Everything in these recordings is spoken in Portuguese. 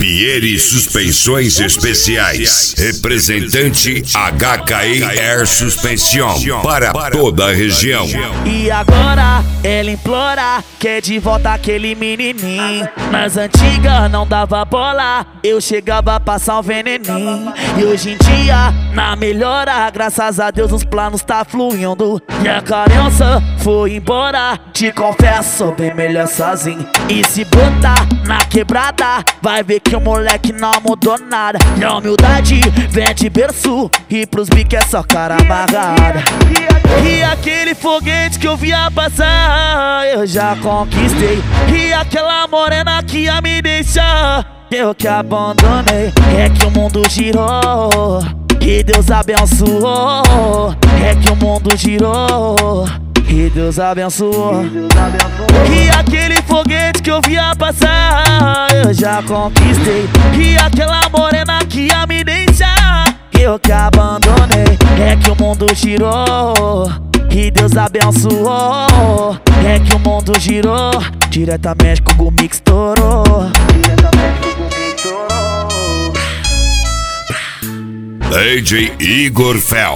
Pieri Suspensões Especiais, representante HKI Air Suspension para toda a região. E agora ela implora, quer de volta aquele menininho. Nas antigas não dava bola, eu chegava a passar um veneninho. E hoje em dia, na melhora, graças a Deus os planos tá fluindo. E a carência foi embora, te confesso, sou bem melhor sozinho. E se botar na quebrada, vai ver que o moleque não mudou nada. E a humildade vem de berço, e pros biques é só cara amarrada. E aquele foguete que eu via passar, eu já conquistei. E aquela morena que ia me deixar, eu que abandonei. É que o mundo girou, e Deus abençoou. É que o mundo girou, e Deus abençoou. E aquele foguete que eu via passar, eu já conquistei. E aquela morena que ia me deixar, eu que abandonei. É que o mundo girou, e Deus abençoou. É que o mundo girou, diretamente com o Gumi que estourou. DJ Igor Fel.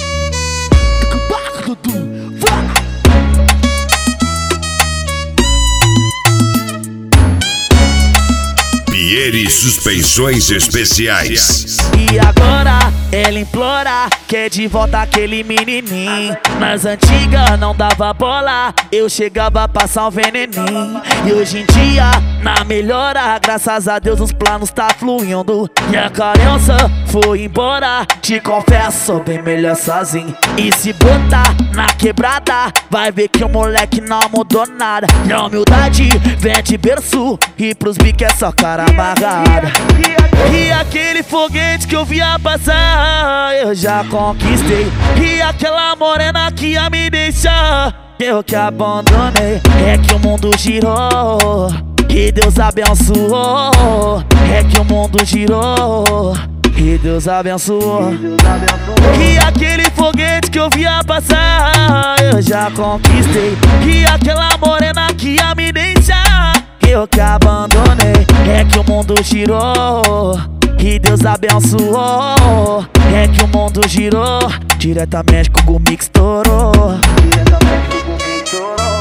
Pieri Suspensões Especiais. E agora ela implora, quer de volta aquele menininho. Nas antigas não dava bola, eu chegava a passar um veneninho. E hoje em dia, na melhora, graças a Deus os planos tá fluindo. E a carência foi embora, te confesso, sou bem melhor sozinho. E se botar na quebrada, vai ver que o moleque não mudou nada. E a humildade vem de berço, e pros biques é só cara amarrada. E aquele foguete que eu via passar, eu já conquistei. E aquela morena que ia me deixar, eu que abandonei. É que o mundo girou, e Deus abençoou. É que o mundo girou, e Deus abençoou. E aquele foguete que eu via passar, eu já conquistei. E aquela morena que ia me deixar, eu que abandonei. É que o mundo girou, e Deus abençoou. É que o mundo girou, diretamente com o Gumi que estourou.